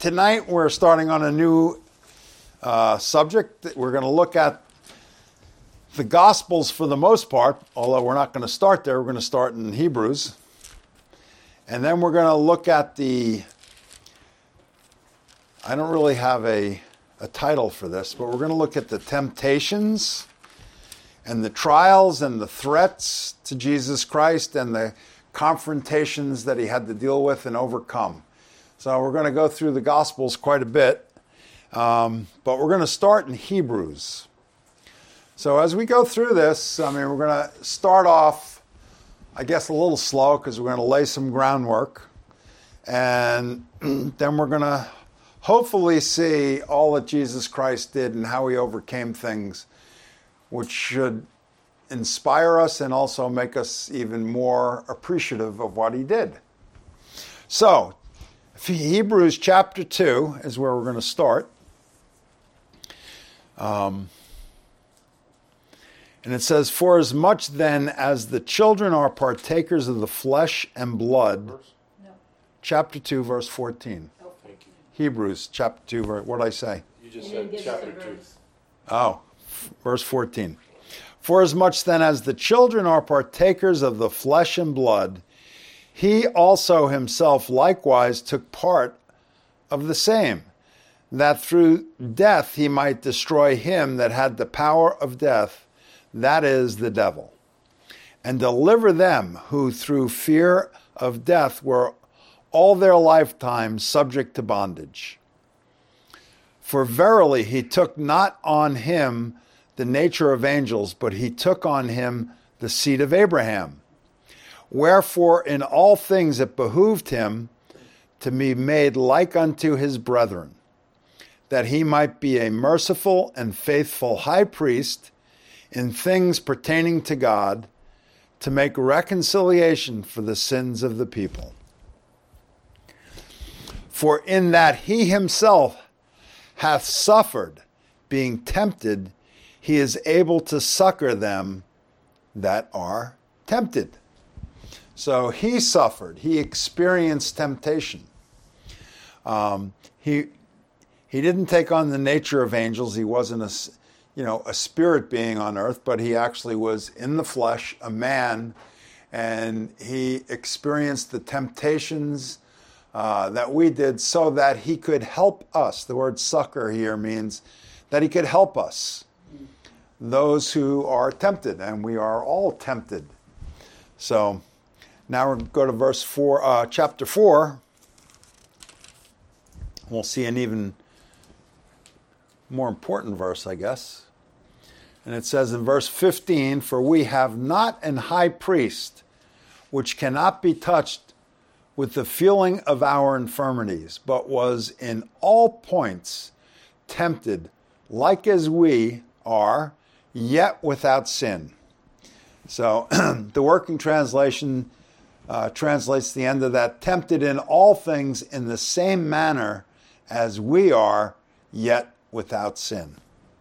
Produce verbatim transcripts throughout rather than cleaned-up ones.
tonight we're starting on a new uh, subject. We're going to look at the Gospels for the most part, although we're not going to start there. We're going to start in Hebrews. And then we're going to look at the, I don't really have a, a title for this, but we're going to look at the temptations and the trials and the threats to Jesus Christ and the confrontations that he had to deal with and overcome. So we're going to go through the Gospels quite a bit, um, but we're going to start in Hebrews. So as we go through this, I mean, we're going to start off, I guess, a little slow because we're going to lay some groundwork. And then we're going to hopefully see all that Jesus Christ did and how he overcame things, which should inspire us and also make us even more appreciative of what he did. So, Hebrews chapter two is where we're going to start. Um, and it says, "For as much then as the children are partakers of the flesh and blood," no. chapter two, verse fourteen. Oh, thank you. Hebrews chapter two, verse, what did I say? You just you said chapter two. Oh, verse fourteen. "For as much then as the children are partakers of the flesh and blood, he also himself likewise took part of the same, that through death he might destroy him that had the power of death, that is, the devil, and deliver them who through fear of death were all their lifetime subject to bondage. For verily he took not on him the nature of angels, but he took on him the seed of Abraham. Wherefore in all things it behooved him to be made like unto his brethren, that he might be a merciful and faithful high priest in things pertaining to God, to make reconciliation for the sins of the people. For in that he himself hath suffered, being tempted, he is able to succor them that are tempted." So he suffered. He experienced temptation. Um, he he didn't take on the nature of angels. He wasn't a, you know, a spirit being on earth, but he actually was in the flesh, a man, and he experienced the temptations uh, that we did so that he could help us. The word succor here means that he could help us, those who are tempted, and we are all tempted. So now we're going to go to verse four, uh, chapter four. We'll see an even more important verse, I guess. And it says in verse fifteen, "For we have not an high priest which cannot be touched with the feeling of our infirmities, but was in all points tempted, like as we are, yet without sin." So the working translation uh, translates the end of that, "tempted in all things in the same manner as we are, yet without sin."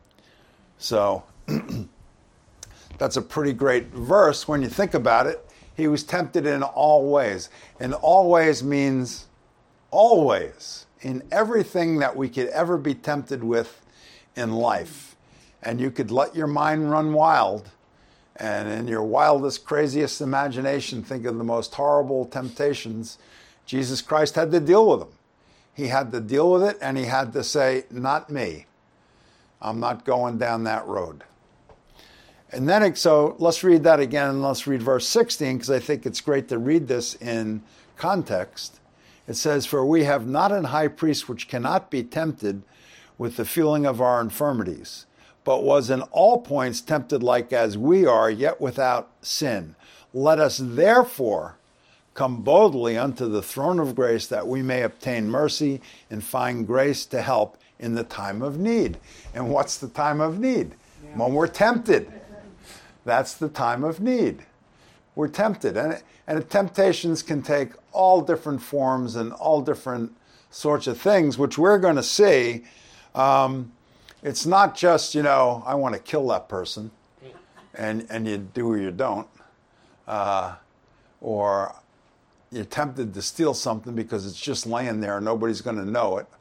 So that's a pretty great verse when you think about it. He was tempted in all ways. And all ways means always, in everything that we could ever be tempted with in life. And you could let your mind run wild, and in your wildest, craziest imagination, think of the most horrible temptations. Jesus Christ had to deal with them. He had to deal with it, and he had to say, "Not me. I'm not going down that road." And then, it, so let's read that again, and let's read verse sixteen, because I think it's great to read this in context. It says, "For we have not an high priest which cannot be tempted with the feeling of our infirmities, but was in all points tempted like as we are, yet without sin. Let us therefore come boldly unto the throne of grace, that we may obtain mercy and find grace to help in the time of need." And what's the time of need? Yeah. When we're tempted. That's the time of need. We're tempted. And, and temptations can take all different forms and all different sorts of things, which we're going to see. Um, it's not just, you know, I want to kill that person, and, and you do or you don't. Uh, or you're tempted to steal something because it's just laying there and nobody's going to know it.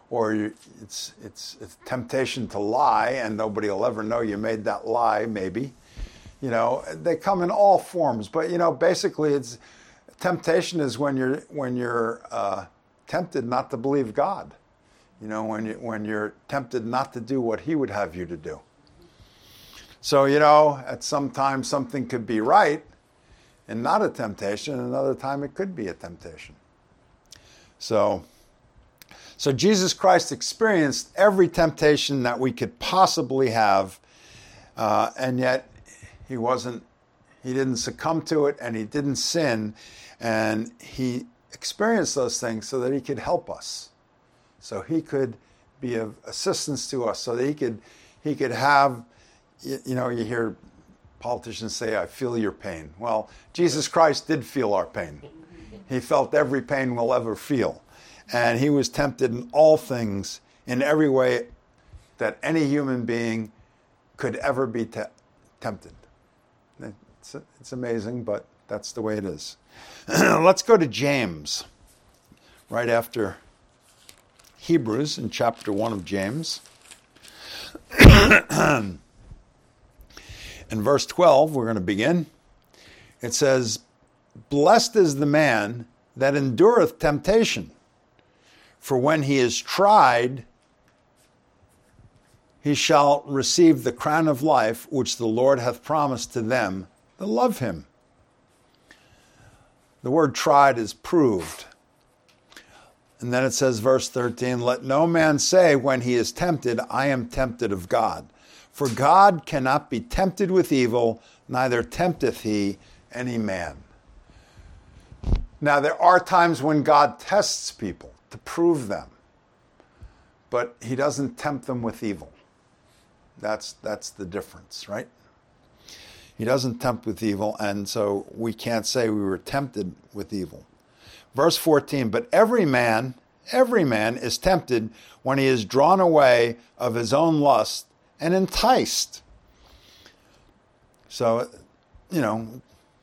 or you, it's, it's it's temptation to lie, and nobody will ever know you made that lie, maybe. You know, they come in all forms, but, you know, basically it's temptation is when you're when you're uh, tempted not to believe God. You know, when you when you're tempted not to do what He would have you to do. So, you know, at some time something could be right and not a temptation, and another time it could be a temptation. So, so Jesus Christ experienced every temptation that we could possibly have, uh, and yet he wasn't, he didn't succumb to it, and he didn't sin, and he experienced those things so that he could help us, so he could be of assistance to us, so that he could he could have, you know, you hear politicians say, "I feel your pain." Well, Jesus Christ did feel our pain. He felt every pain we'll ever feel, and he was tempted in all things, in every way that any human being could ever be te- tempted. It's, it's amazing, but that's the way it is. Let's go to James, right after Hebrews, in chapter one of James. In verse twelve, we're going to begin. It says, "Blessed is the man that endureth temptation, for when he is tried, he shall receive the crown of life which the Lord hath promised to them that love him." The word tried is proved. And then it says, verse thirteen, "Let no man say when he is tempted, I am tempted of God. For God cannot be tempted with evil, neither tempteth he any man." Now, there are times when God tests people to prove them, but he doesn't tempt them with evil. That's, that's the difference, right? He doesn't tempt with evil, and so we can't say we were tempted with evil. Verse fourteen, "But every man, every man is tempted when he is drawn away of his own lust and enticed." So, you know,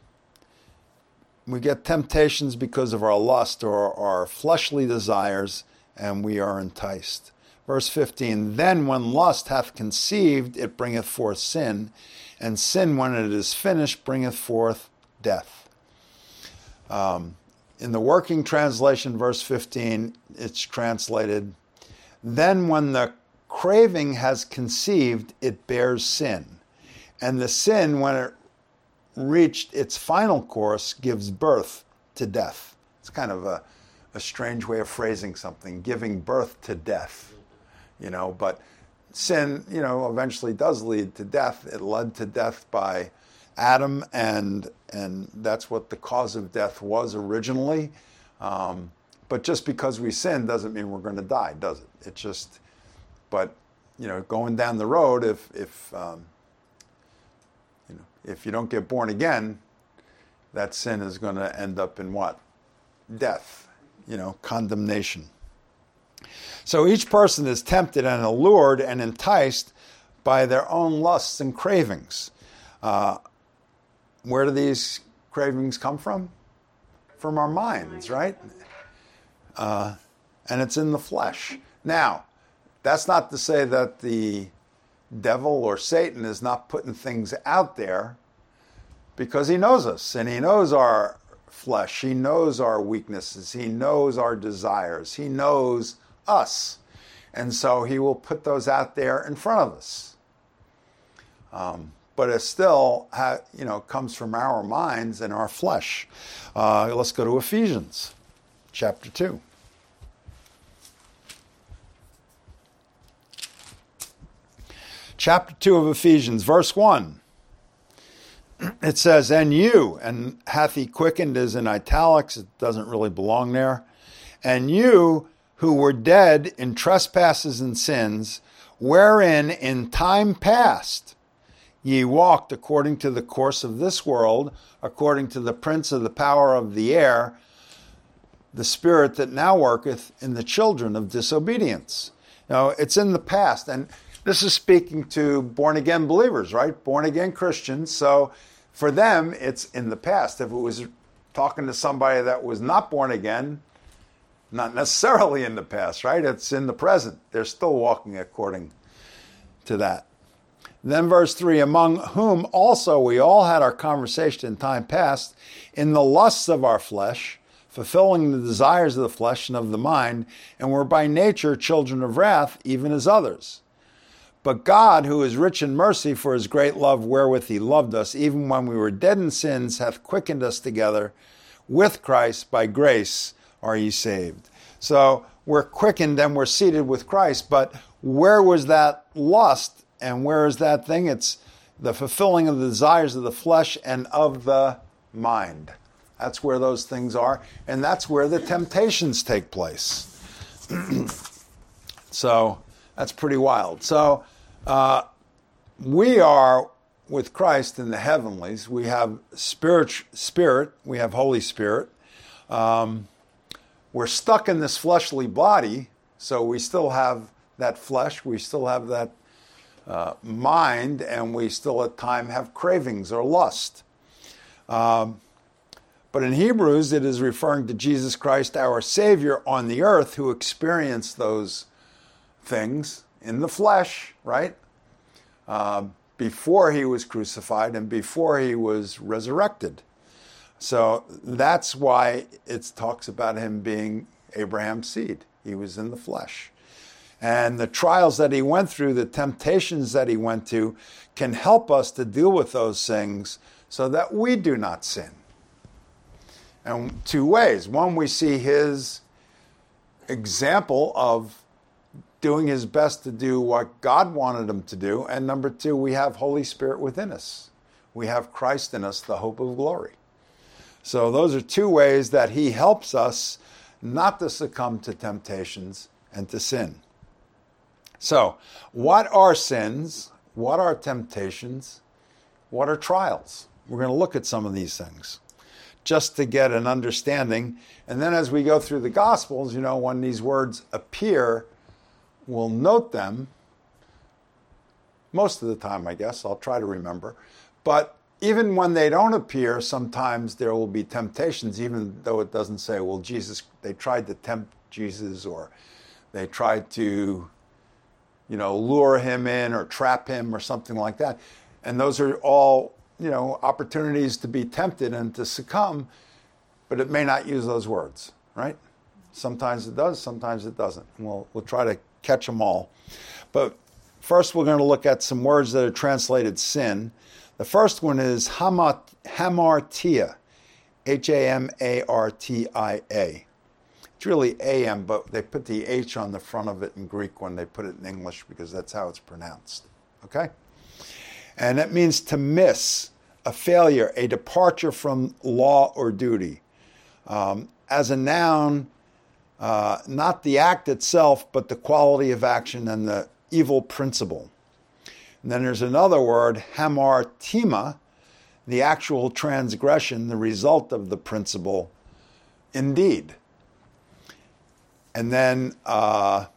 we get temptations because of our lust or our fleshly desires, and we are enticed. Verse fifteen, "Then when lust hath conceived, it bringeth forth sin, and sin, when it is finished, bringeth forth death." Um, in the working translation, verse fifteen, it's translated, "Then when the craving has conceived, it bears sin. And the sin, when it reached its final course, gives birth to death." It's kind of a, a strange way of phrasing something, giving birth to death, you know, but sin, you know, eventually does lead to death. It led to death by Adam, and and that's what the cause of death was originally. Um, but just because we sin doesn't mean we're going to die, does it? It just, but, you know, going down the road, if if um, you know, if you don't get born again, that sin is going to end up in what? Death, you know, condemnation. So each person is tempted and allured and enticed by their own lusts and cravings. Uh, where do these cravings come from? From our minds, right? Uh, and it's in the flesh. Now, that's not to say that the devil or Satan is not putting things out there, because he knows us and he knows our flesh. He knows our weaknesses. He knows our desires. He knows us. And so he will put those out there in front of us. Um, but it still ha- you know, comes from our minds and our flesh. Uh, let's go to Ephesians chapter two. Chapter two of Ephesians, verse one. It says, "And you," and "hath he quickened" is in italics. It doesn't really belong there. "And you who were dead in trespasses and sins, wherein in time past ye walked according to the course of this world, according to the prince of the power of the air, the spirit that now worketh in the children of disobedience." Now, it's in the past, and this is speaking to born-again believers, right? Born-again Christians. So for them, it's in the past. If it was talking to somebody that was not born again, Not necessarily in the past, right? It's in the present. They're still walking according to that. Then verse three, among whom also we all had our conversation in time past, in the lusts of our flesh, fulfilling the desires of the flesh and of the mind, and were by nature children of wrath, even as others. But God, who is rich in mercy for his great love wherewith he loved us, even when we were dead in sins, hath quickened us together with Christ. By grace are ye saved. So we're quickened and we're seated with Christ, but where was that lust and where is that thing? It's the fulfilling of the desires of the flesh and of the mind. That's where those things are, and that's where the temptations take place. So that's pretty wild. So uh, we are with Christ in the heavenlies. We have spirit, spirit. We have Holy Spirit. Um, we're stuck in this fleshly body, so we still have that flesh. We still have that uh, mind, and we still at times have cravings or lust. Um, But in Hebrews, it is referring to Jesus Christ, our Savior on the earth, who experienced those things in the flesh, right? Uh, before he was crucified and before he was resurrected. So that's why it talks about him being Abraham's seed. He was in the flesh. And the trials that he went through, the temptations that he went to, can help us to deal with those things so that we do not sin. And two ways. One, we see his example of doing his best to do what God wanted him to do. And number two, we have Holy Spirit within us. We have Christ in us, the hope of glory. So those are two ways that he helps us not to succumb to temptations and to sin. So what are sins? What are temptations? What are trials? We're going to look at some of these things, just to get an understanding. And then as we go through the Gospels, you know, when these words appear, we'll note them. Most of the time, I guess. I'll try to remember. But even when they don't appear, sometimes there will be temptations, even though it doesn't say, well, Jesus, they tried to tempt Jesus, or they tried to, you know, lure him in or trap him or something like that. And those are all, you know, opportunities to be tempted and to succumb, but it may not use those words, right? Sometimes it does, sometimes it doesn't. And we'll, we'll try to catch them all. But first we're going to look at some words that are translated sin. The first one is hamat, hamartia, H A M A R T I A. It's really A M, but they put the H on the front of it in Greek when they put it in English because that's how it's pronounced, okay? And that means to miss, a failure, a departure from law or duty. Um, as a noun, uh, not the act itself, but the quality of action and the evil principle. And then there's another word, hamartima, the actual transgression, the result of the principle, indeed. And then uh,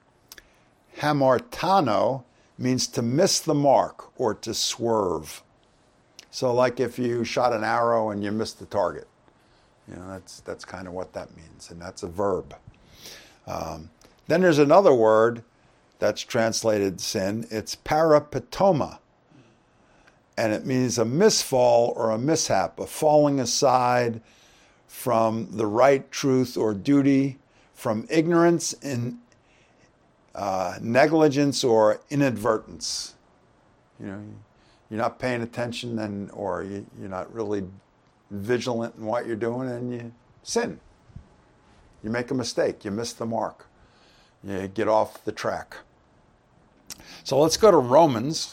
hamartano means to miss the mark or to swerve. So like if you shot an arrow and you missed the target, you know, that's that's kind of what that means, and that's a verb. Um, then there's another word that's translated sin. It's parapetoma, and it means a misfall or a mishap, a falling aside from the right truth or duty, from ignorance and uh, negligence or inadvertence. You know, you're not paying attention, and or you, you're not really vigilant in what you're doing, and you sin. You make a mistake. You miss the mark. You get off the track. So let's go to Romans.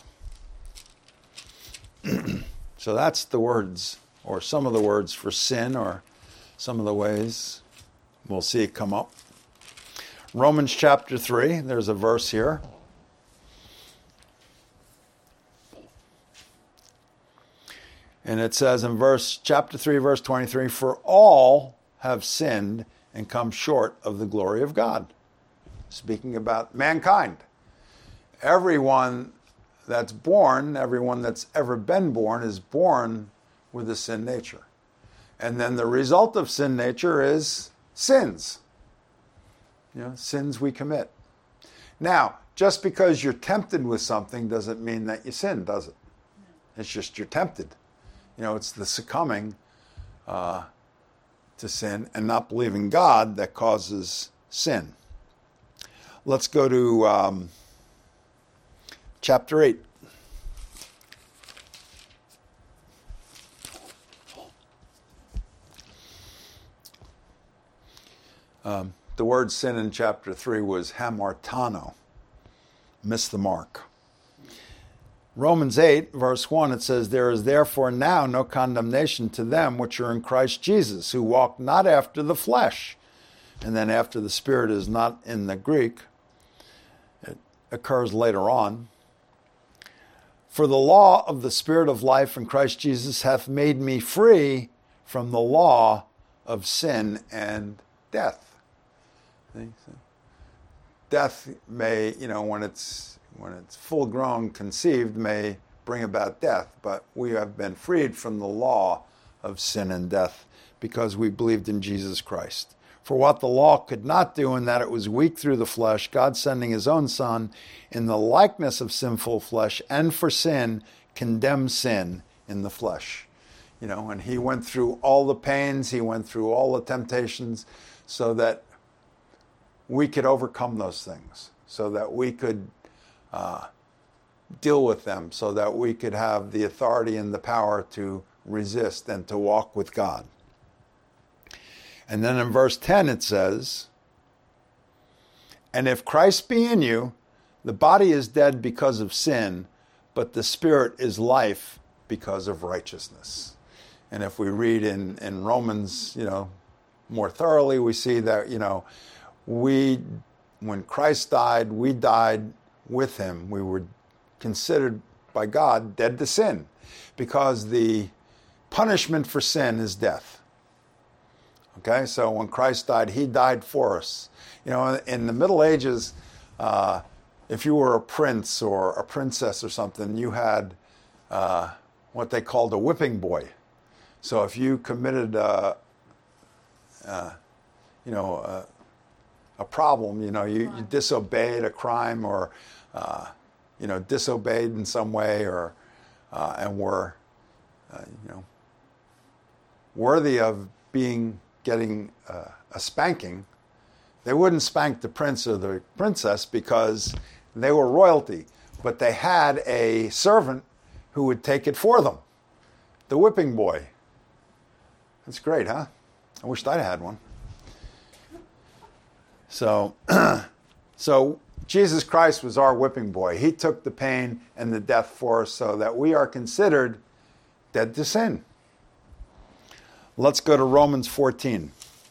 So that's the words, or some of the words for sin, or some of the ways. We'll see it come up. Romans chapter three, there's a verse here. And it says in verse chapter three, verse twenty-three, for all have sinned and come short of the glory of God. Speaking about mankind. Everyone that's born, everyone that's ever been born, is born with a sin nature. And then the result of sin nature is sins. You know, sins we commit. Now, just because you're tempted with something doesn't mean that you sin, does it? It's just you're tempted. You know, it's the succumbing uh, to sin and not believing God that causes sin. Let's go to um, chapter eight. Um, the word sin in chapter three was hamartano, miss the mark. Romans eight, verse one, it says, there is therefore now no condemnation to them which are in Christ Jesus, who walk not after the flesh. And then after the Spirit is not in the Greek, it occurs later on. For the law of the Spirit of life in Christ Jesus hath made me free from the law of sin and death. Death may, you know, when it's when it's full grown, conceived, may bring about death, but we have been freed from the law of sin and death because we believed in Jesus Christ. For what the law could not do, in that it was weak through the flesh, God sending his own Son in the likeness of sinful flesh, and for sin, condemned sin in the flesh. You know, and he went through all the pains, he went through all the temptations, so that we could overcome those things, so that we could uh, deal with them, so that we could have the authority and the power to resist and to walk with God. And then in verse ten it says, and if Christ be in you, the body is dead because of sin, but the Spirit is life because of righteousness. And if we read in, in Romans, you know, more thoroughly, we see that, you know, We, when Christ died, we died with him. We were considered by God dead to sin, because the punishment for sin is death. Okay, so when Christ died, he died for us. You know, in the Middle Ages, uh, if you were a prince or a princess or something, you had uh, what they called a whipping boy. So if you committed, uh, uh, you know, uh, a problem, you know, you, you disobeyed a crime, or, uh, you know, disobeyed in some way, or, uh, and were, uh, you know, worthy of being, getting uh, a spanking, they wouldn't spank the prince or the princess because they were royalty, but they had a servant who would take it for them, the whipping boy. That's great, huh? I wished I'd had one. So, so Jesus Christ was our whipping boy. He took the pain and the death for us, so that we are considered dead to sin. Let's go to Romans fourteen.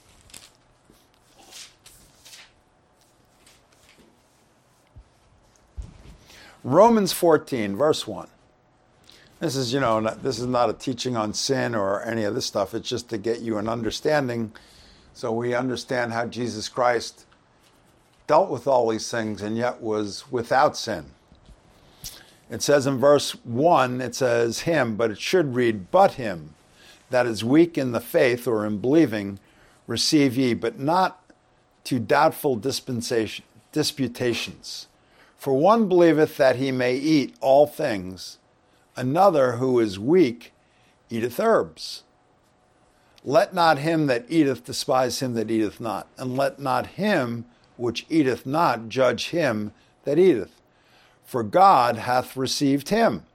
Romans fourteen, verse one. This is, you know, not, this is not a teaching on sin or any of this stuff. It's just to get you an understanding, so we understand how Jesus Christ dealt with all these things and yet was without sin. It says in verse one, it says him, but it should read, but him that is weak in the faith or in believing, receive ye, but not to doubtful dispensation, disputations. For one believeth that he may eat all things, another who is weak eateth herbs. Let not him that eateth despise him that eateth not, and let not him which eateth not judge him that eateth, for God hath received him.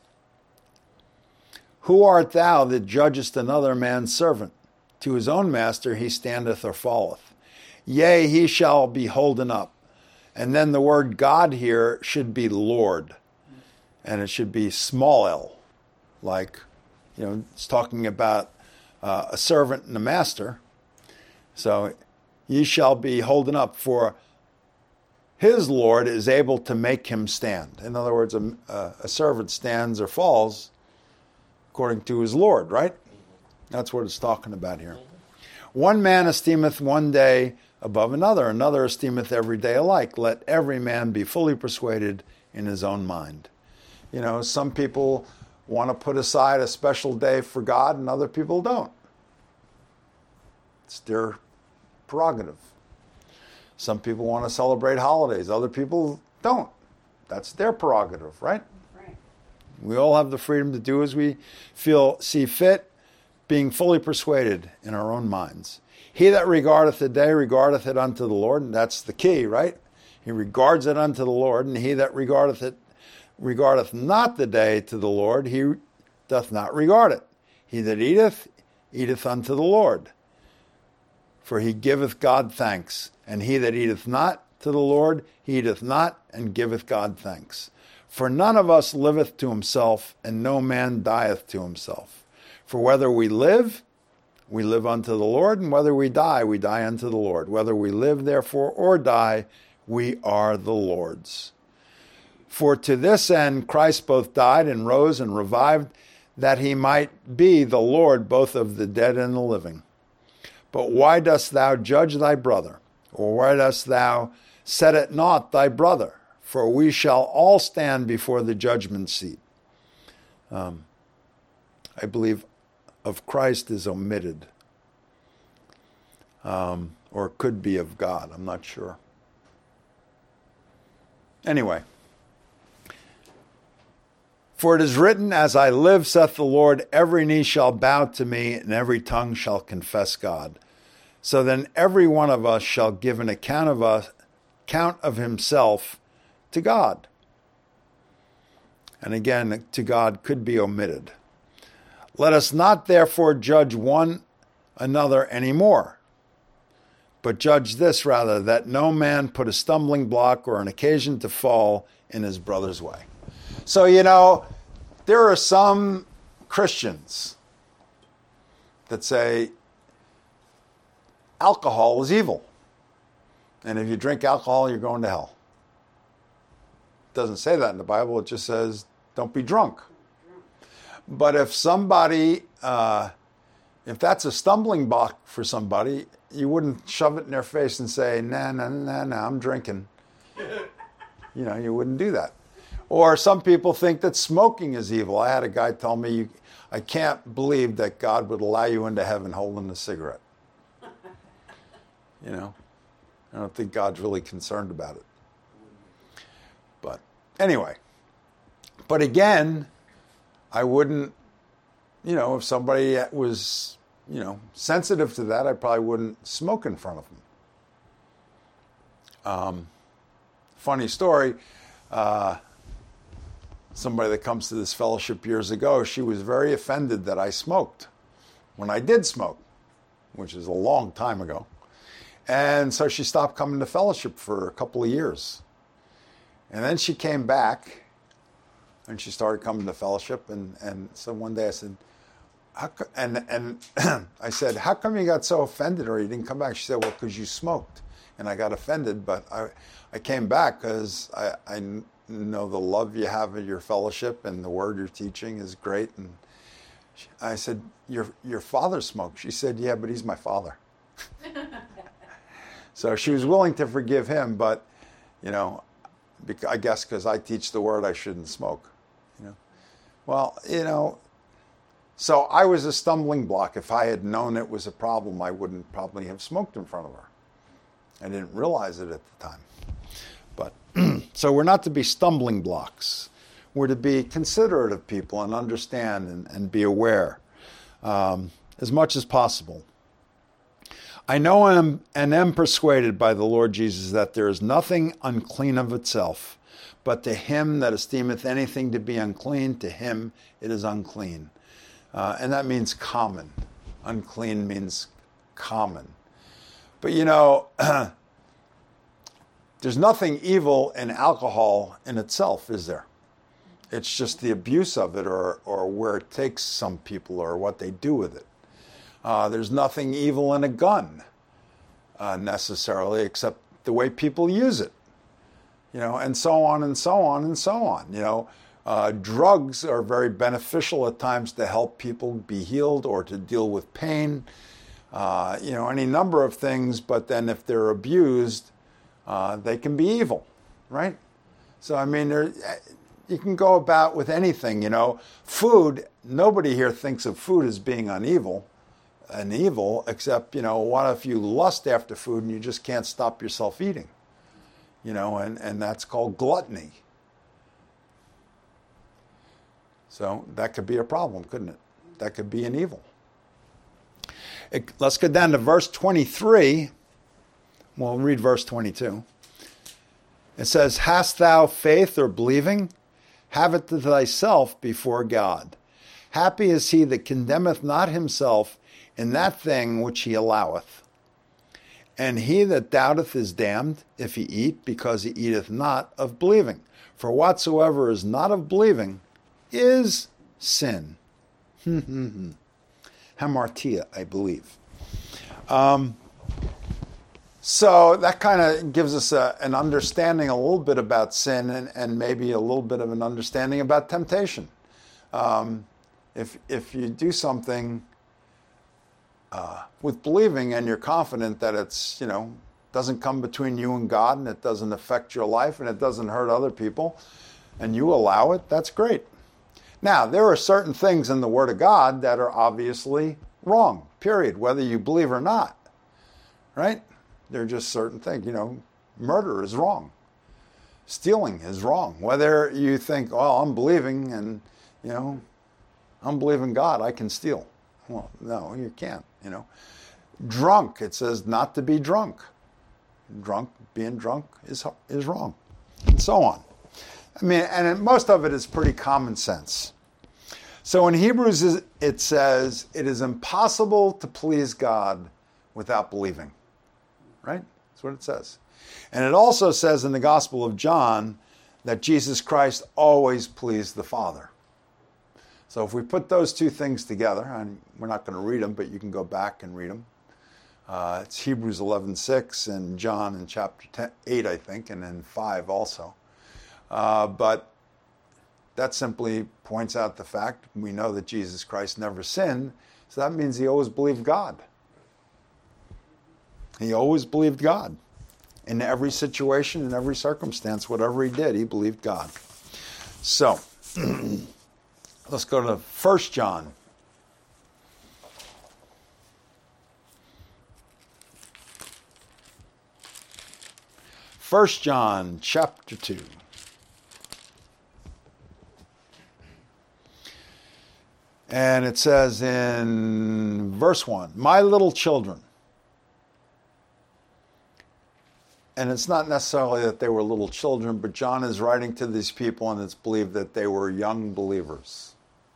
Who art thou that judgest another man's servant? To his own master he standeth or falleth. Yea, he shall be holden up. And then the word God here should be Lord, and it should be small l, like, you know, it's talking about uh, a servant and a master. So, ye shall be holden up, for his Lord is able to make him stand. In other words, a, a servant stands or falls according to his Lord, right? That's what it's talking about here. One man esteemeth one day above another, another esteemeth every day alike. Let every man be fully persuaded in his own mind. You know, some people want to put aside a special day for God and other people don't. It's their prerogative. Some people want to celebrate holidays. Other people don't. That's their prerogative, right? Right. We all have the freedom to do as we feel, see fit, being fully persuaded in our own minds. He that regardeth the day regardeth it unto the Lord, and that's the key, right? He regards it unto the Lord, and he that regardeth it regardeth not the day to the Lord, he doth not regard it. He that eateth, eateth unto the Lord, for he giveth God thanks. And he that eateth not to the Lord, he eateth not, and giveth God thanks. For none of us liveth to himself, and no man dieth to himself. For whether we live, we live unto the Lord, and whether we die, we die unto the Lord. Whether we live, therefore, or die, we are the Lord's. For to this end Christ both died and rose and revived, that he might be the Lord both of the dead and the living. But why dost thou judge thy brother? Or why dost thou set at naught thy brother? For we shall all stand before the judgment seat. Um, I believe of Christ is omitted. Um, or could be of God. I'm not sure. Anyway. For it is written, as I live, saith the Lord, every knee shall bow to me, and every tongue shall confess God. So then every one of us shall give an account of us, account of himself to God. And again, to God could be omitted. Let us not therefore judge one another any more, but judge this rather, that no man put a stumbling block or an occasion to fall in his brother's way. So, you know, there are some Christians that say alcohol is evil. And if you drink alcohol, you're going to hell. It doesn't say that in the Bible. It just says, don't be drunk. But if somebody, uh, if that's a stumbling block for somebody, you wouldn't shove it in their face and say, nah, nah, nah, nah, I'm drinking. You know, you wouldn't do that. Or some people think that smoking is evil. I had a guy tell me, you, I can't believe that God would allow you into heaven holding a cigarette. You know, I don't think God's really concerned about it. But anyway, but again, I wouldn't, you know, if somebody was, you know, sensitive to that, I probably wouldn't smoke in front of them. Um, funny story, uh, somebody that comes to this fellowship years ago, she was very offended that I smoked when I did smoke, which is a long time ago. And so she stopped coming to fellowship for a couple of years. And then she came back and she started coming to fellowship. And, and so one day I said, how co-? and, and I said, how come you got so offended or you didn't come back? She said, well, because you smoked. And I got offended, but I, I came back because I, I know the love you have in your fellowship and the word you're teaching is great. And she, I said, your your father smoked. She said, yeah, but he's my father. So she was willing to forgive him, but, you know, I guess because I teach the word, I shouldn't smoke. You know, well, you know, so I was a stumbling block. If I had known it was a problem, I wouldn't probably have smoked in front of her. I didn't realize it at the time. But so we're not to be stumbling blocks. We're to be considerate of people and understand and, and be aware um, as much as possible. I know and am, and am persuaded by the Lord Jesus that there is nothing unclean of itself, but to him that esteemeth anything to be unclean, to him it is unclean. Uh, and that means common. Unclean means common. But you know, there's nothing evil in alcohol in itself, is there? It's just the abuse of it or, or where it takes some people or what they do with it. Uh, there's nothing evil in a gun uh, necessarily, except the way people use it, you know, and so on and so on and so on. You know, uh, drugs are very beneficial at times to help people be healed or to deal with pain, uh, you know, any number of things. But then if they're abused, uh, they can be evil, right? So, I mean, there, you can go about with anything, you know. Food, nobody here thinks of food as being unevil. an evil, except, you know, what if you lust after food and you just can't stop yourself eating? You know, and, and that's called gluttony. So that could be a problem, couldn't it? That could be an evil. It, let's go down to verse twenty-three. We'll read verse twenty-two. It says, hast thou faith or believing? Have it to thyself before God. Happy is he that condemneth not himself in that thing which he alloweth. And he that doubteth is damned, if he eat, because he eateth not of believing. For whatsoever is not of believing is sin. Hamartia, I believe. Um, so that kind of gives us a, an understanding a little bit about sin and, and maybe a little bit of an understanding about temptation. Um, if if you do something uh, with believing and you're confident that it's, you know, doesn't come between you and God and it doesn't affect your life and it doesn't hurt other people, and you allow it, that's great. Now, there are certain things in the Word of God that are obviously wrong, period, whether you believe or not, right? There are just certain things, you know, murder is wrong. Stealing is wrong. Whether you think, oh, I'm believing and, you know, I'm believing God, I can steal. Well, no, you can't, you know. Drunk, it says not to be drunk. Drunk, being drunk is, is wrong, and so on. I mean, and it, most of it is pretty common sense. So in Hebrews, it says, it is impossible to please God without believing. Right? That's what it says. And it also says in the Gospel of John that Jesus Christ always pleased the Father. So if we put those two things together, and we're not going to read them, but you can go back and read them. Uh, it's Hebrews eleven six and John in chapter ten, eight, I think, and then five also. Uh, but that simply points out the fact we know that Jesus Christ never sinned, so that means he always believed God. He always believed God. In every situation, in every circumstance, whatever he did, he believed God. So, let's go to First John. First John chapter two. And it says in verse one, my little children. And it's not necessarily that they were little children, but John is writing to these people and it's believed that they were young believers.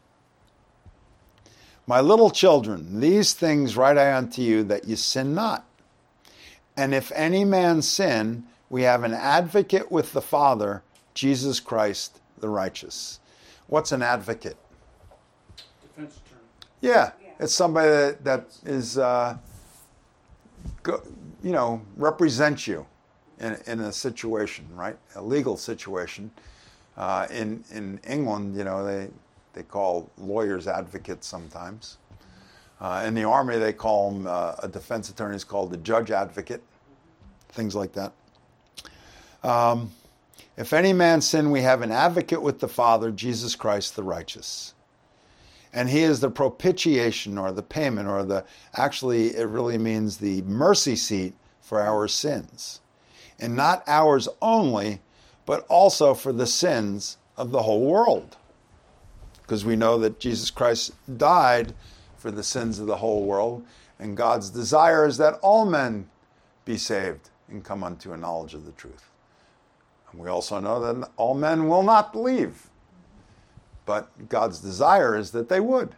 My little children, these things write I unto you that ye sin not. And if any man sin, we have an advocate with the Father, Jesus Christ the righteous. What's an advocate? Defense attorney. Yeah, it's somebody that, that is, uh, go, you know, represents you in, in a situation, right? A legal situation. Uh, in in England, you know, they they call lawyers advocates sometimes. Uh, in the Army, they call them, uh, a defense attorney is called the judge advocate, things like that. Um, if any man sin, we have an advocate with the Father, Jesus Christ the righteous. And he is the propitiation or the payment or the, actually it really means the mercy seat for our sins. And not ours only, but also for the sins of the whole world. Because we know that Jesus Christ died for the sins of the whole world. And God's desire is that all men be saved and come unto a knowledge of the truth. And we also know that all men will not believe. But God's desire is that they would.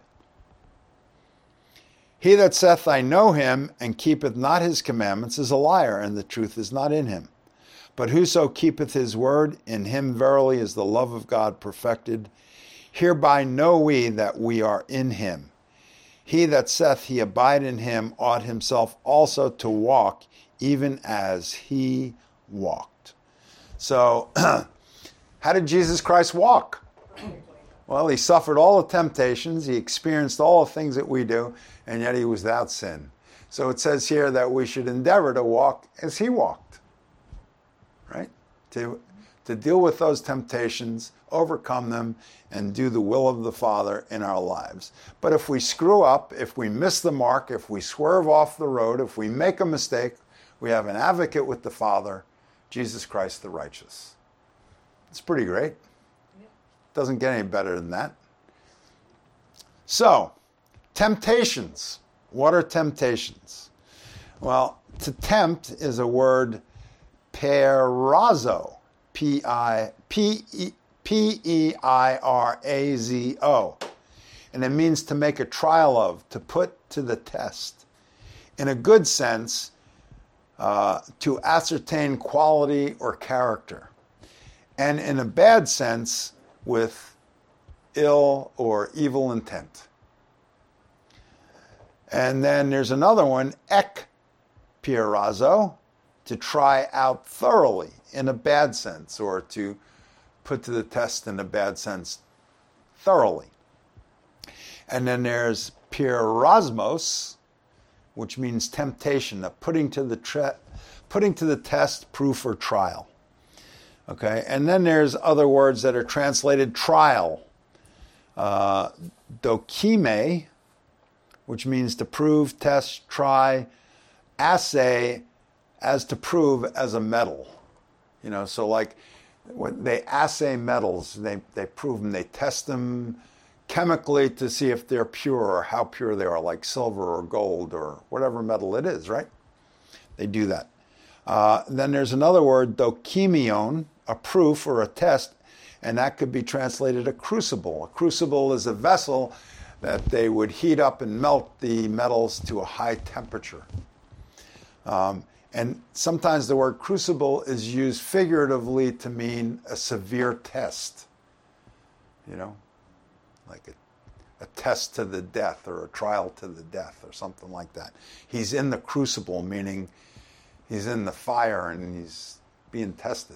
He that saith, I know him, and keepeth not his commandments, is a liar, and the truth is not in him. But whoso keepeth his word, in him verily is the love of God perfected. Hereby know we that we are in him. He that saith he abide in him ought himself also to walk, even as he walked. So, how did Jesus Christ walk? Well, he suffered all the temptations, he experienced all the things that we do, and yet he was without sin. So it says here that we should endeavor to walk as he walked, right? To to deal with those temptations, overcome them, and do the will of the Father in our lives. But if we screw up, if we miss the mark, if we swerve off the road, if we make a mistake, we have an advocate with the Father, Jesus Christ the righteous. It's pretty great. Doesn't get any better than that. So, temptations. What are temptations? Well, to tempt is a word peirazo, P I P E P E I R A Z O. And it means to make a trial of, to put to the test. In a good sense, uh, to ascertain quality or character. And in a bad sense, with ill or evil intent. And then there's another one, ek peirazo, to try out thoroughly in a bad sense, or to put to the test in a bad sense thoroughly. And then there's peirasmos, which means temptation, a putting to the tre- putting to the test, proof, or trial. Okay, and then there's other words that are translated trial. Uh, dokime, which means to prove, test, try, assay, as to prove as a metal. You know, so like when they assay metals, they, they prove them, they test them chemically to see if they're pure or how pure they are, like silver or gold or whatever metal it is, right? They do that. Uh, then there's another word, dokimion, a proof or a test, and that could be translated a crucible. A crucible is a vessel that they would heat up and melt the metals to a high temperature. Um, and sometimes the word crucible is used figuratively to mean a severe test, you know, like a, a test to the death or a trial to the death or something like that. He's in the crucible, meaning he's in the fire and he's being tested.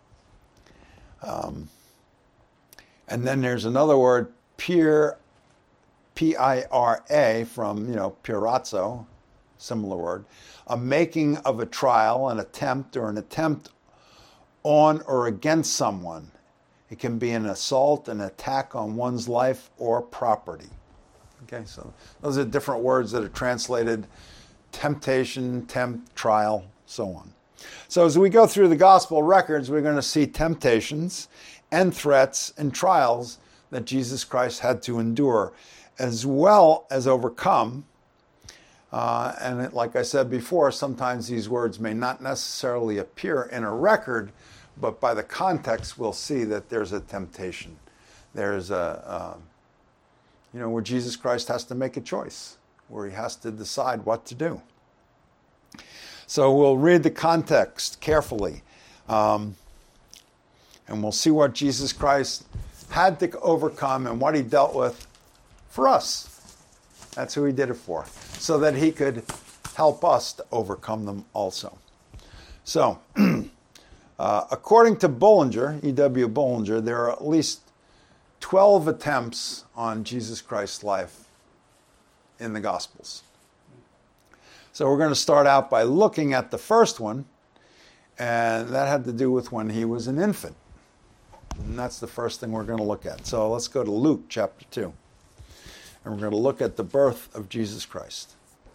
Um, and then there's another word, pir, P I R A, from, you know, pirazzo, similar word, a making of a trial, an attempt, or an attempt on or against someone. It can be an assault, an attack on one's life or property. Okay, so those are different words that are translated temptation, tempt, trial, so on. So as we go through the gospel records, we're going to see temptations and threats and trials that Jesus Christ had to endure, as well as overcome. Uh, and it, like I said before, sometimes these words may not necessarily appear in a record, but by the context, we'll see that there's a temptation. There's a, uh, you know, where Jesus Christ has to make a choice, where he has to decide what to do. So we'll read the context carefully, um, and we'll see what Jesus Christ had to overcome and what he dealt with for us. That's who he did it for, so that he could help us to overcome them also. So, uh, according to Bullinger, E W Bullinger, there are at least twelve attempts on Jesus Christ's life in the Gospels. So we're going to start out by looking at the first one, and that had to do with when he was an infant. And that's the first thing we're going to look at. So let's go to Luke chapter two. And we're going to look at the birth of Jesus Christ.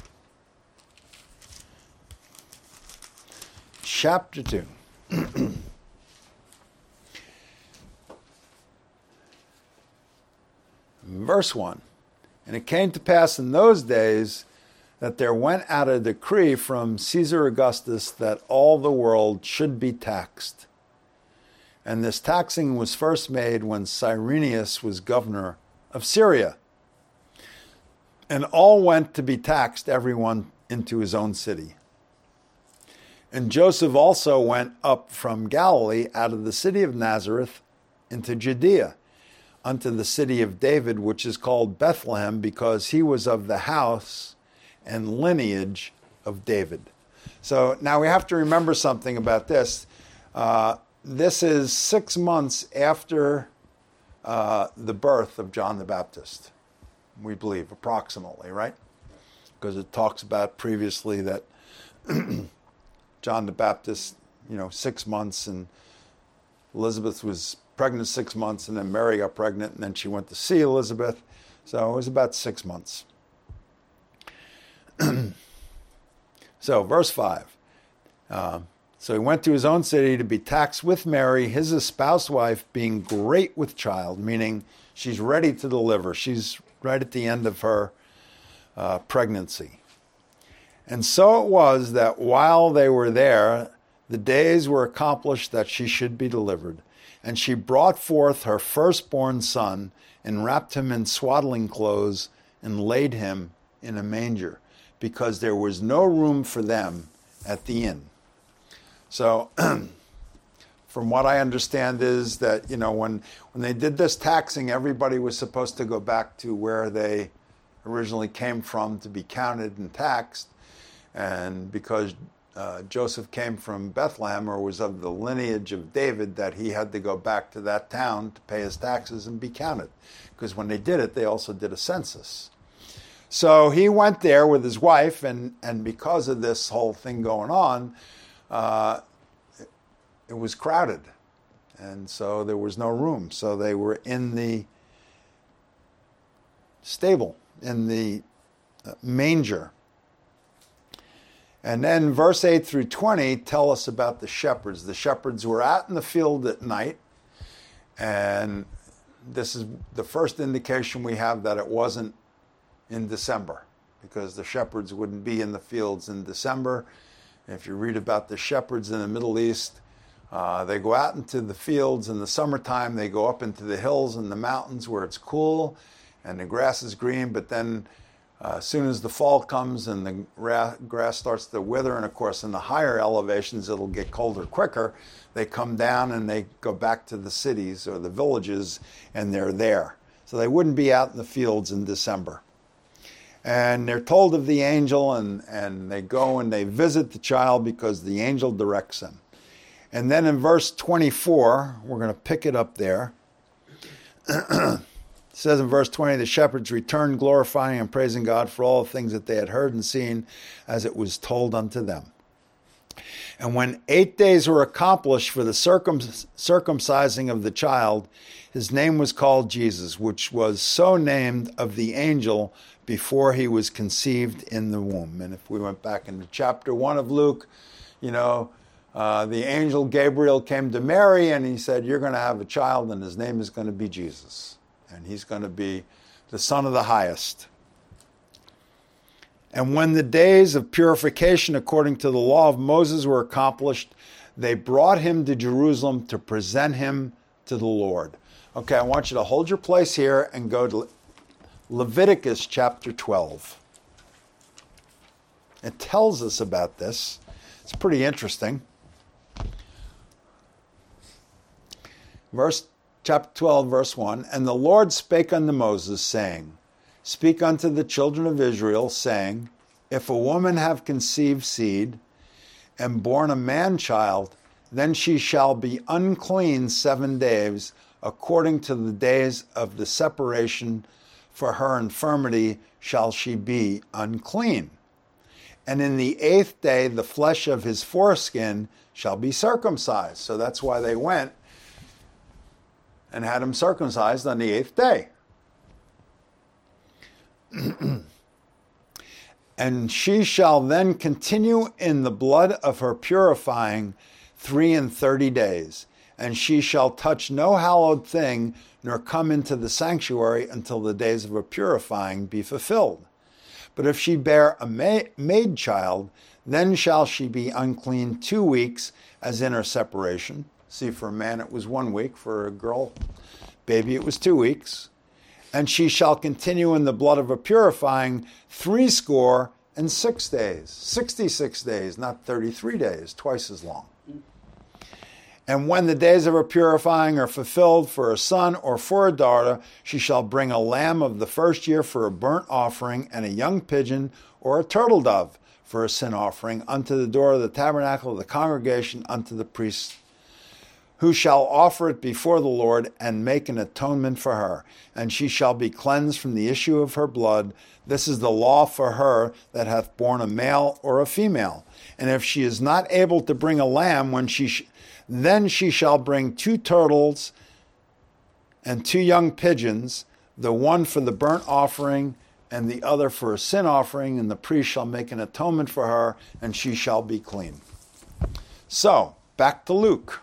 Chapter two. Verse one. And it came to pass in those days that there went out a decree from Caesar Augustus that all the world should be taxed. And this taxing was first made when Cyrenius was governor of Syria. And all went to be taxed, everyone into his own city. And Joseph also went up from Galilee out of the city of Nazareth into Judea, unto the city of David, which is called Bethlehem, because he was of the house and lineage of David. So now we have to remember something about this. Uh, this is six months after uh, the birth of John the Baptist, we believe, approximately, right? Because it talks about previously that John the Baptist, you know, six months and Elizabeth was pregnant six months, and then Mary got pregnant, and then she went to see Elizabeth. So it was about six months. So, verse five. Uh, so he went to his own city to be taxed with Mary, his espoused wife, being great with child, meaning she's ready to deliver. She's right at the end of her uh, pregnancy. And so it was that while they were there, the days were accomplished that she should be delivered. And she brought forth her firstborn son and wrapped him in swaddling clothes and laid him in a manger, because there was no room for them at the inn. So, from what I understand is that, you know, when, when they did this taxing, everybody was supposed to go back to where they originally came from to be counted and taxed. And because uh, Joseph came from Bethlehem, or was of the lineage of David, that he had to go back to that town to pay his taxes and be counted. Because when they did it, they also did a census. So he went there with his wife, and, and because of this whole thing going on, uh, it, it was crowded. And so there was no room. So they were in the stable, in the manger. And then verse eight through twenty tell us about the shepherds. The shepherds were out in the field at night, and this is the first indication we have that it wasn't in December, because the shepherds wouldn't be in the fields in December. If you read about the shepherds in the Middle East, uh, they go out into the fields in the summertime. They go up into the hills and the mountains where it's cool and the grass is green, but then Uh, as soon as the fall comes and the gra- grass starts to wither, and of course in the higher elevations it'll get colder quicker, they come down and they go back to the cities or the villages, and they're there. So they wouldn't be out in the fields in December. And they're told of the angel, and, and they go and they visit the child because the angel directs them. And then in verse twenty-four, we're going to pick it up there. It says in verse twenty, the shepherds returned, glorifying and praising God for all the things that they had heard and seen, as it was told unto them. And when eight days were accomplished for the circum- circumcising of the child, his name was called Jesus, which was so named of the angel before he was conceived in the womb. And if we went back into chapter one of Luke, you know, uh, the angel Gabriel came to Mary and he said, you're going to have a child and his name is going to be Jesus. And he's going to be the Son of the Highest. And when the days of purification according to the law of Moses were accomplished, they brought him to Jerusalem to present him to the Lord. Okay, I want you to hold your place here and go to Leviticus chapter twelve. It tells us about this. It's pretty interesting. Verse Chapter twelve, verse one, and the Lord spake unto Moses, saying, Speak unto the children of Israel, saying, If a woman have conceived seed, and born a man-child, then she shall be unclean seven days, according to the days of the separation, for her infirmity shall she be unclean. And in the eighth day the flesh of his foreskin shall be circumcised. So that's why they went and had him circumcised on the eighth day. And she shall then continue in the blood of her purifying three and thirty days. And she shall touch no hallowed thing, nor come into the sanctuary until the days of her purifying be fulfilled. But if she bear a maid child, then shall she be unclean two weeks, as in her separation. See, for a man it was one week, for a girl baby it was two weeks. And she shall continue in the blood of a purifying three score and six days. Sixty-six days, not thirty-three days, twice as long. And when the days of her purifying are fulfilled for a son or for a daughter, she shall bring a lamb of the first year for a burnt offering, and a young pigeon or a turtle dove for a sin offering, unto the door of the tabernacle of the congregation, unto the priest, who shall offer it before the Lord and make an atonement for her. And she shall be cleansed from the issue of her blood. This is the law for her that hath borne a male or a female. And if she is not able to bring a lamb when she sh- Then she shall bring two turtles and two young pigeons, the one for the burnt offering and the other for a sin offering, and the priest shall make an atonement for her, and she shall be clean. So, back to Luke.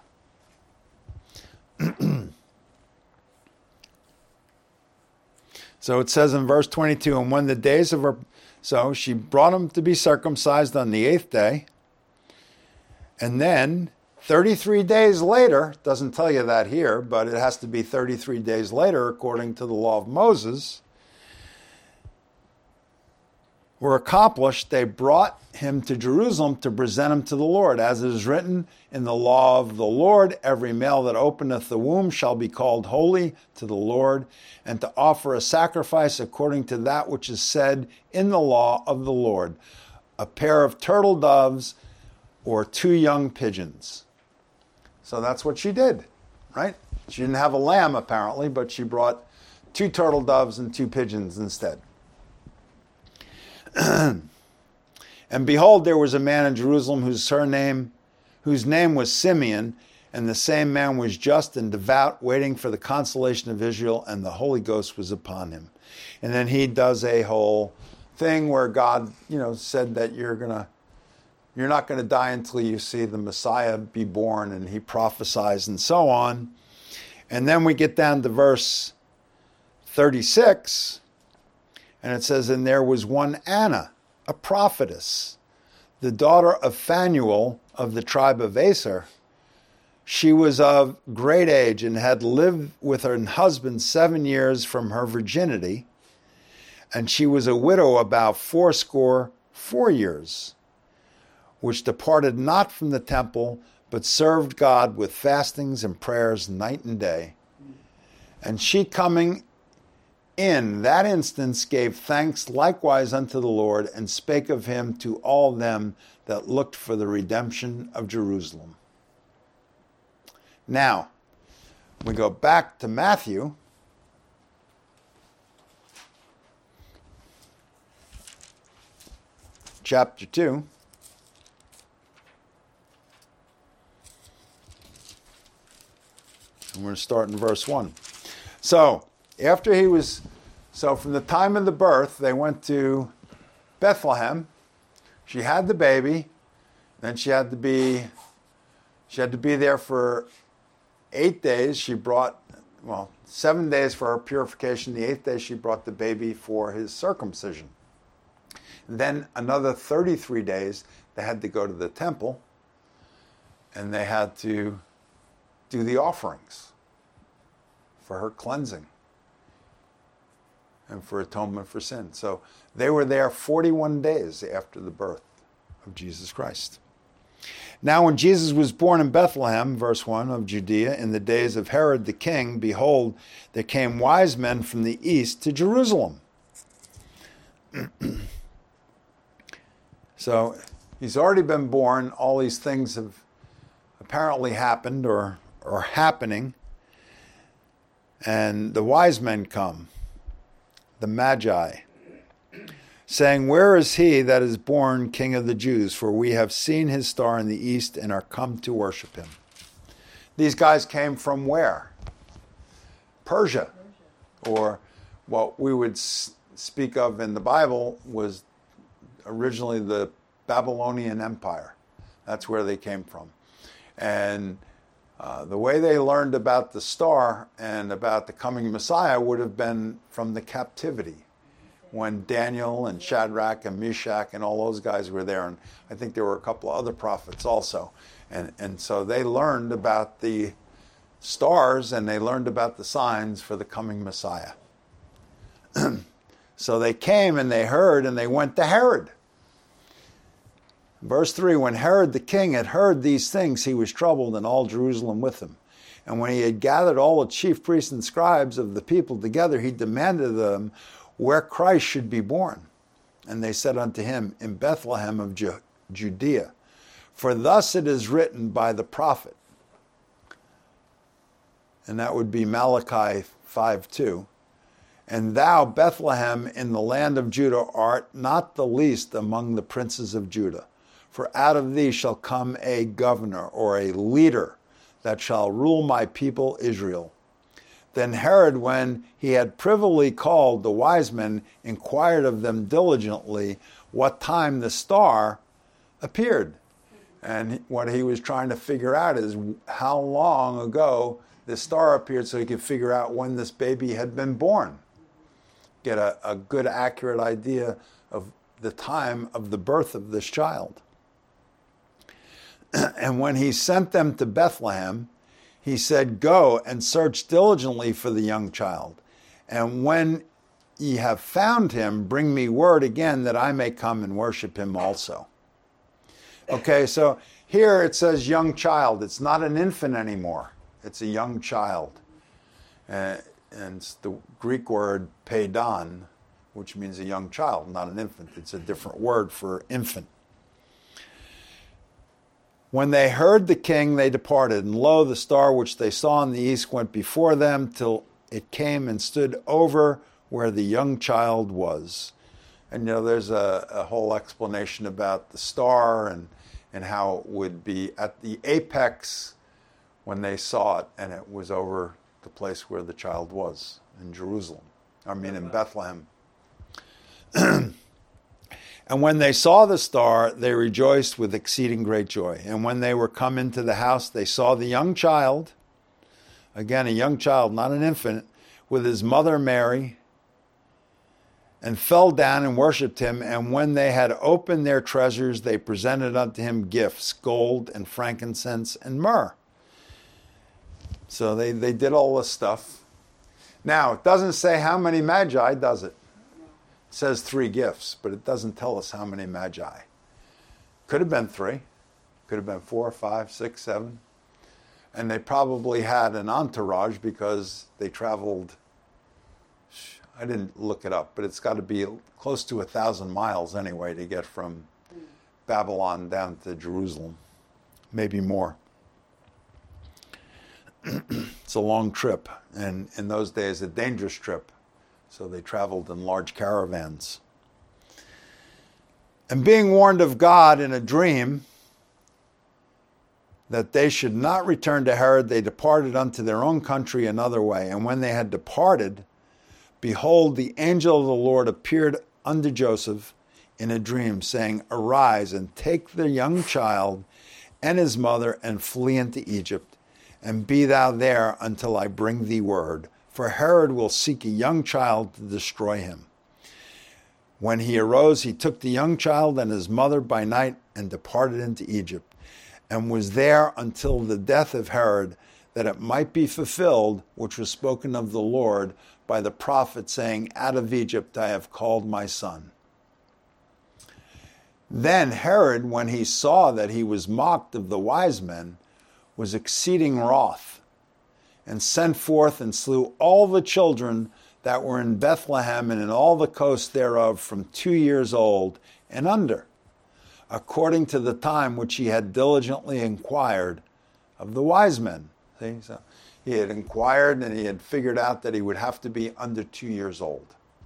So it says in verse twenty-two, and when the days of her, so she brought him to be circumcised on the eighth day, and then thirty-three days later, doesn't tell you that here, but it has to be thirty-three days later according to the law of Moses, were accomplished, they brought him to Jerusalem to present him to the Lord. As it is written in the law of the Lord, every male that openeth the womb shall be called holy to the Lord, and to offer a sacrifice according to that which is said in the law of the Lord, a pair of turtle doves or two young pigeons. So that's what she did, right? She didn't have a lamb apparently, but she brought two turtle doves and two pigeons instead. And behold, there was a man in Jerusalem whose surname, whose name was Simeon, and the same man was just and devout, waiting for the consolation of Israel, and the Holy Ghost was upon him. And then he does a whole thing where God, you know, said that you're gonna, you're not going to die until you see the Messiah be born, and he prophesies and so on. And then we get down to verse thirty-six. And it says, and there was one Anna, a prophetess, the daughter of Phanuel of the tribe of Aser. She was of great age and had lived with her husband seven years from her virginity. And she was a widow about fourscore four years, which departed not from the temple, but served God with fastings and prayers night and day. And she coming in that instance gave thanks likewise unto the Lord, and spake of him to all them that looked for the redemption of Jerusalem. Now, we go back to Matthew. Chapter two. And we're going to start in verse one. So, after he was, so from the time of the birth, they went to Bethlehem. She had the baby. Then she had to be, she had to be there for eight days. She brought, well, seven days for her purification. The eighth day she brought the baby for his circumcision. And then another thirty-three days they had to go to the temple, and they had to do the offerings for her cleansing and for atonement for sin. So they were there forty-one days after the birth of Jesus Christ. Now when Jesus was born in Bethlehem, verse one, of Judea, in the days of Herod the king, behold, there came wise men from the east to Jerusalem. So he's already been born. All these things have apparently happened or are happening. And the wise men come, the Magi, saying, where is he that is born King of the Jews? For we have seen his star in the east and are come to worship him. These guys came from where? Persia, or what we would speak of in the Bible was originally the Babylonian Empire. That's where they came from. And Uh, the way they learned about the star and about the coming Messiah would have been from the captivity, when Daniel and Shadrach and Meshach and all those guys were there. And I think there were a couple of other prophets also. And, and so they learned about the stars and they learned about the signs for the coming Messiah. So they came and they heard and they went to Herod. Verse three, when Herod the king had heard these things, he was troubled, and all Jerusalem with him. And when he had gathered all the chief priests and scribes of the people together, he demanded of them where Christ should be born. And they said unto him, in Bethlehem of Ju- Judea. For thus it is written by the prophet. And that would be Malachi five two. And thou, Bethlehem, in the land of Judah, art not the least among the princes of Judah. For out of thee shall come a governor, or a leader, that shall rule my people Israel. Then Herod, when he had privily called the wise men, inquired of them diligently what time the star appeared. And what he was trying to figure out is how long ago the star appeared so he could figure out when this baby had been born. Get a, a good, accurate idea of the time of the birth of this child. And when he sent them to Bethlehem, he said, go and search diligently for the young child. And when ye have found him, bring me word again that I may come and worship him also. Okay, so here it says young child. It's not an infant anymore. It's a young child. Uh, and it's the Greek word paidon, which means a young child, not an infant. It's a different word for infant. When they heard the king, they departed, and lo, the star which they saw in the east went before them till it came and stood over where the young child was. And, you know, there's a, a whole explanation about the star and, and how it would be at the apex when they saw it, and it was over the place where the child was, in Jerusalem. I mean, in Bethlehem. And when they saw the star, they rejoiced with exceeding great joy. And when they were come into the house, they saw the young child, again, a young child, not an infant, with his mother Mary, and fell down and worshipped him. And when they had opened their treasures, they presented unto him gifts, gold and frankincense and myrrh. So they, they did all this stuff. Now, it doesn't say how many magi, does it? It says three gifts, but it doesn't tell us how many magi. Could have been three. Could have been four, five, six, seven. And they probably had an entourage because they traveled, I didn't look it up, but it's got to be close to a thousand miles anyway to get from Babylon down to Jerusalem. Maybe more. It's a long trip, and in those days a dangerous trip. So they traveled in large caravans. And being warned of God in a dream that they should not return to Herod, they departed unto their own country another way. And when they had departed, behold, the angel of the Lord appeared unto Joseph in a dream, saying, arise and take the young child and his mother and flee into Egypt, and be thou there until I bring thee word. For Herod will seek a young child to destroy him. When he arose, he took the young child and his mother by night and departed into Egypt, and was there until the death of Herod, that it might be fulfilled, which was spoken of the Lord by the prophet, saying, out of Egypt I have called my son. Then Herod, when he saw that he was mocked of the wise men, was exceeding wroth, and sent forth and slew all the children that were in Bethlehem and in all the coast thereof from two years old and under, according to the time which he had diligently inquired of the wise men. See, so he had inquired and he had figured out that he would have to be under two years old.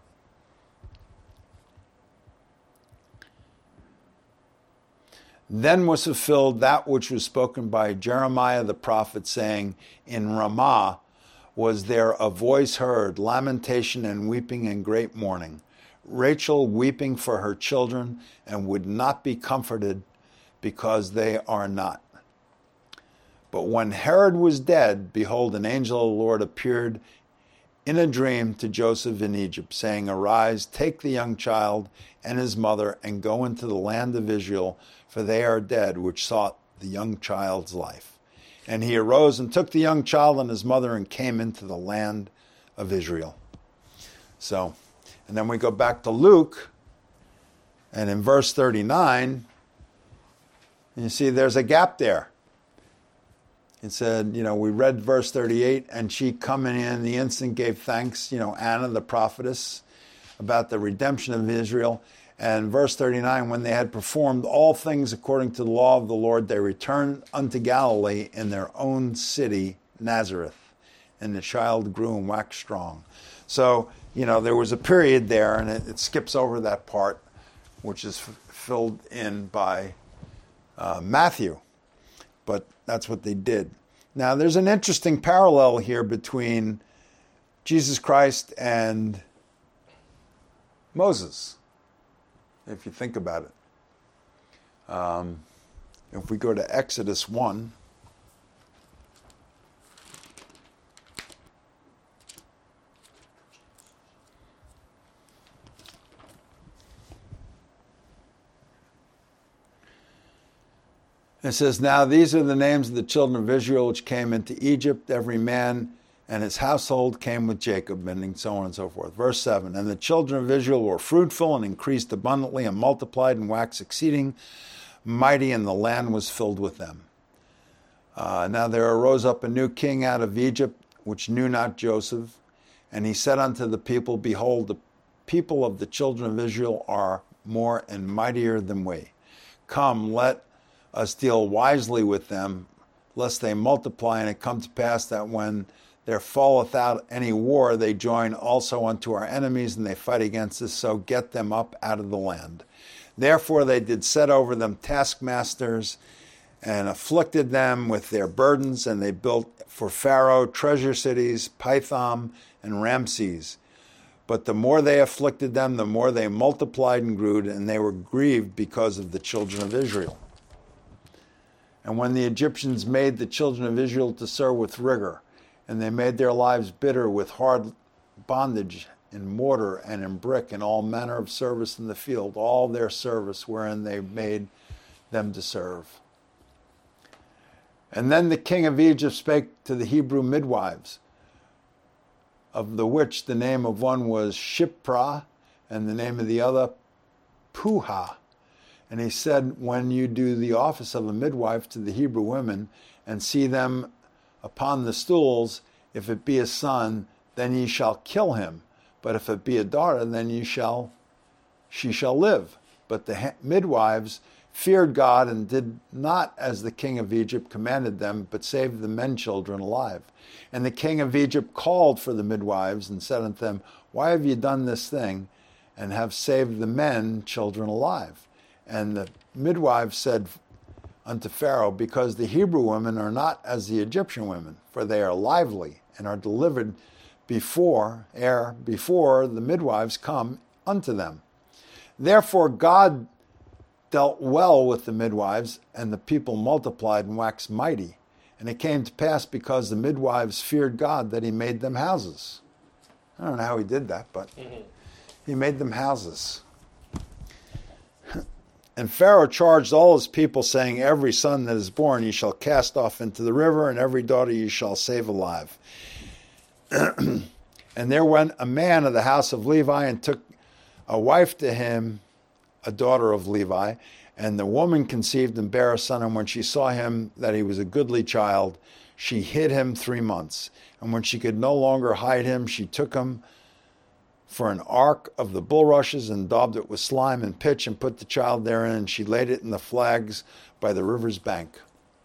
Then was fulfilled that which was spoken by Jeremiah the prophet, saying, in Ramah was there a voice heard, lamentation and weeping and great mourning, Rachel weeping for her children, and would not be comforted, because they are not. But when Herod was dead, behold, an angel of the Lord appeared in a dream to Joseph in Egypt, saying, arise, take the young child and his mother, and go into the land of Israel, for they are dead which sought the young child's life. And he arose and took the young child and his mother and came into the land of Israel. So, and then we go back to Luke, and in verse thirty-nine, you see there's a gap there. It said, you know, we read verse thirty-eight, and she coming in the instant gave thanks, you know, Anna the prophetess, about the redemption of Israel. And verse thirty-nine, when they had performed all things according to the law of the Lord, they returned unto Galilee in their own city, Nazareth. And the child grew and waxed strong. So, you know, there was a period there, and it, it skips over that part, which is f- filled in by uh, Matthew. But that's what they did. Now, there's an interesting parallel here between Jesus Christ and Moses, if you think about it. Um, if we go to Exodus one, it says, "Now these are the names of the children of Israel which came into Egypt. Every man and his household came with Jacob," and so on and so forth. Verse seven, "And the children of Israel were fruitful and increased abundantly and multiplied and waxed exceeding mighty, and the land was filled with them. Uh, now there arose up a new king out of Egypt, which knew not Joseph. And he said unto the people, Behold, the people of the children of Israel are more and mightier than we. Come, let us deal wisely with them, lest they multiply, and it come to pass that when there falleth out any war, they join also unto our enemies, and they fight against us, so get them up out of the land. Therefore they did set over them taskmasters, and afflicted them with their burdens, and they built for Pharaoh treasure cities, Pithom and Ramses. But the more they afflicted them, the more they multiplied and grew, and they were grieved because of the children of Israel. And when the Egyptians made the children of Israel to serve with rigor, and they made their lives bitter with hard bondage in mortar and in brick and all manner of service in the field, all their service wherein they made them to serve. And then the king of Egypt spake to the Hebrew midwives, of the which the name of one was Shiphrah, and the name of the other Puah. And he said, When you do the office of a midwife to the Hebrew women, and see them upon the stools, if it be a son, then ye shall kill him. But if it be a daughter, then ye shall, she shall live. But the midwives feared God, and did not as the king of Egypt commanded them, but saved the men children alive. And the king of Egypt called for the midwives, and said unto them, Why have ye done this thing, and have saved the men children alive? And the midwives said unto Pharaoh, Because the Hebrew women are not as the Egyptian women, for they are lively, and are delivered before, ere before the midwives come unto them. Therefore God dealt well with the midwives, and the people multiplied and waxed mighty. And it came to pass, because the midwives feared God, that he made them houses. I don't know how he did that, but mm-hmm. he made them houses. And Pharaoh charged all his people, saying, Every son that is born ye shall cast off into the river, and every daughter ye shall save alive. And there went a man of the house of Levi, and took a wife to him, a daughter of Levi. And the woman conceived and bare a son, and when she saw him that he was a goodly child, she hid him three months. And when she could no longer hide him, she took him for an ark of the bulrushes, and daubed it with slime and pitch, and put the child therein, and she laid it in the flags by the river's bank.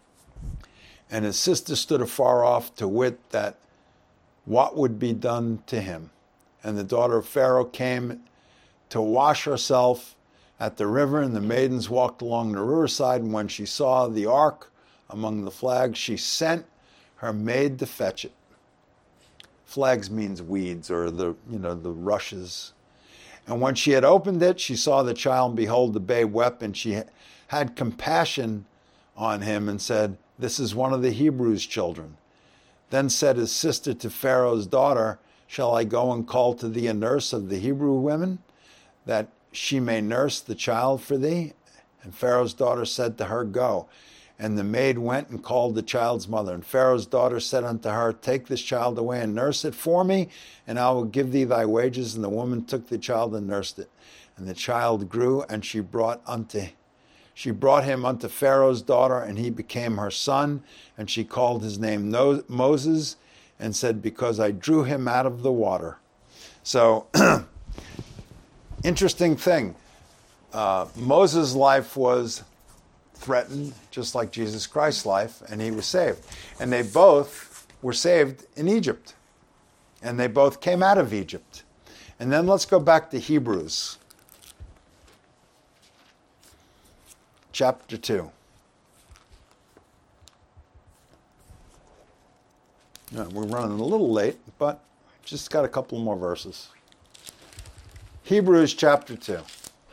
And his sister stood afar off, to wit that what would be done to him. And the daughter of Pharaoh came to wash herself at the river, and the maidens walked along the riverside, and when she saw the ark among the flags, she sent her maid to fetch it. Flags means weeds, or the, you know, the rushes. And when she had opened it, she saw the child, and behold, the babe wept, and she had compassion on him, and said, This is one of the Hebrews' children. Then said his sister to Pharaoh's daughter, Shall I go and call to thee a nurse of the Hebrew women, that she may nurse the child for thee? And Pharaoh's daughter said to her, Go. And the maid went and called the child's mother. And Pharaoh's daughter said unto her, Take this child away and nurse it for me, and I will give thee thy wages. And the woman took the child and nursed it. And the child grew, and she brought unto she brought him unto Pharaoh's daughter, and he became her son. And she called his name Moses, and said, Because I drew him out of the water. So, interesting thing. Uh, Moses' life was threatened, just like Jesus Christ's life, and he was saved. And they both were saved in Egypt. And they both came out of Egypt. And then let's go back to Hebrews. Chapter two. Yeah, we're running a little late, but just got a couple more verses. Hebrews chapter two.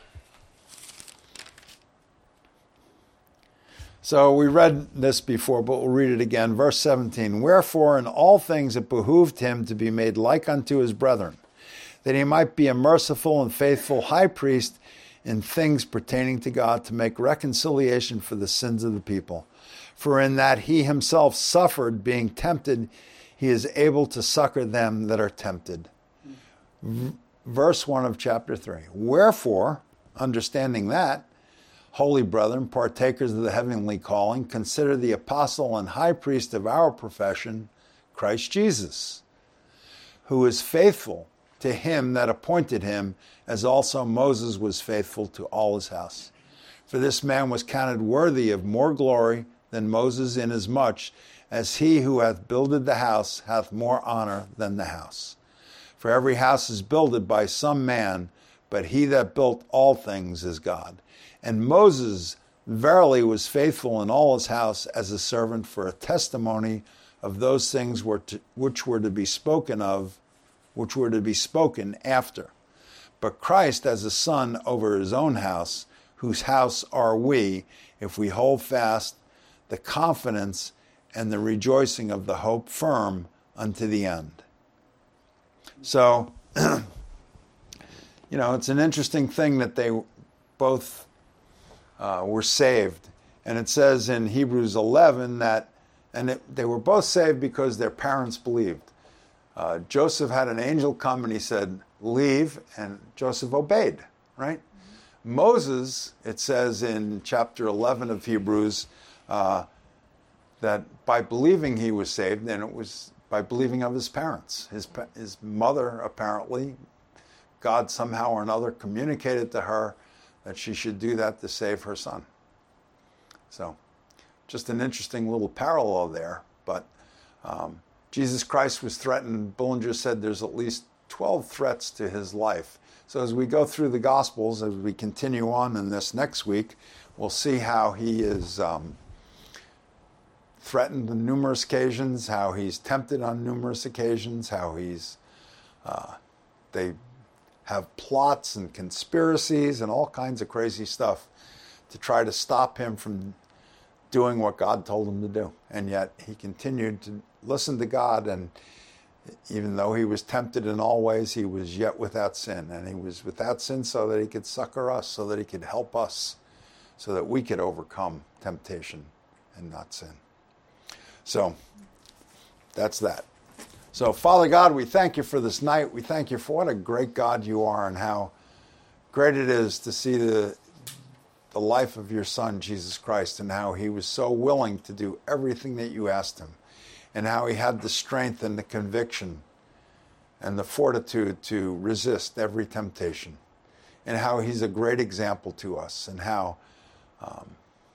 So we read this before, but we'll read it again. Verse seventeen, wherefore in all things it behooved him to be made like unto his brethren, that he might be a merciful and faithful high priest in things pertaining to God, to make reconciliation for the sins of the people. For in that he himself suffered, being tempted, he is able to succor them that are tempted. V- verse one of chapter three. Wherefore, understanding that, holy brethren, partakers of the heavenly calling, consider the apostle and high priest of our profession, Christ Jesus, who is faithful to him that appointed him, as also Moses was faithful to all his house. For this man was counted worthy of more glory than Moses, inasmuch as he who hath builded the house hath more honor than the house. For every house is builded by some man, but he that built all things is God. And Moses verily was faithful in all his house as a servant for a testimony of those things were to, which were to be spoken of, which were to be spoken after. But Christ as a son over his own house, whose house are we, if we hold fast the confidence and the rejoicing of the hope firm unto the end. So, you know, it's an interesting thing that they both uh, were saved. And it says in Hebrews eleven that, and it, they were both saved because their parents believed. Uh, Joseph had an angel come and he said, leave, and Joseph obeyed, right? Mm-hmm. Moses, it says in chapter eleven of Hebrews, uh, that by believing he was saved, and it was by believing of his parents. His, his mother, apparently, God somehow or another communicated to her that she should do that to save her son. So, just an interesting little parallel there, but um, Jesus Christ was threatened. Bullinger said there's at least twelve threats to his life. So as we go through the Gospels, as we continue on in this next week, we'll see how he is um, threatened on numerous occasions, how he's tempted on numerous occasions, how he's, uh, they have plots and conspiracies and all kinds of crazy stuff to try to stop him from doing what God told him to do. And yet he continued to listen to God, and even though he was tempted in all ways, he was yet without sin. And he was without sin so that he could succor us, so that he could help us, so that we could overcome temptation and not sin. So that's that. So Father God, we thank you for this night. We thank you for what a great God you are, and how great it is to see the the life of your Son, Jesus Christ, and how he was so willing to do everything that you asked him, and how he had the strength and the conviction and the fortitude to resist every temptation, and how he's a great example to us, and how um,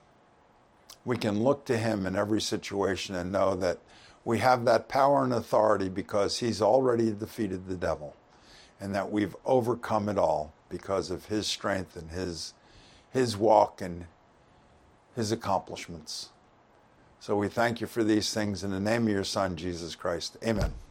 we can look to him in every situation and know that we have that power and authority because he's already defeated the devil, and that we've overcome it all because of his strength and his his walk and his accomplishments. So we thank you for these things in the name of your Son, Jesus Christ. Amen.